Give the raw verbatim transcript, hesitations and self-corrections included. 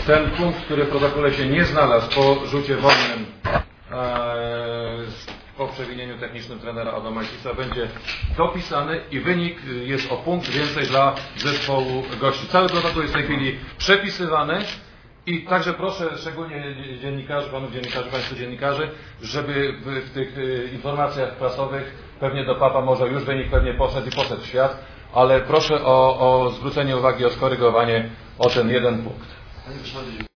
ten punkt, który w protokole się nie znalazł po rzucie wolnym po przewinieniu technicznym trenera Adama Majcisa, będzie dopisany i wynik jest o punkt więcej dla zespołu gości. Cały protokół jest w tej chwili przepisywany i także proszę szczególnie dziennikarzy, panów dziennikarzy, państwu dziennikarzy, żeby w, w tych informacjach prasowych, pewnie do papa może już wynik pewnie poszedł i poszedł w świat, ale proszę o, o zwrócenie uwagi, o skorygowanie o ten jeden punkt.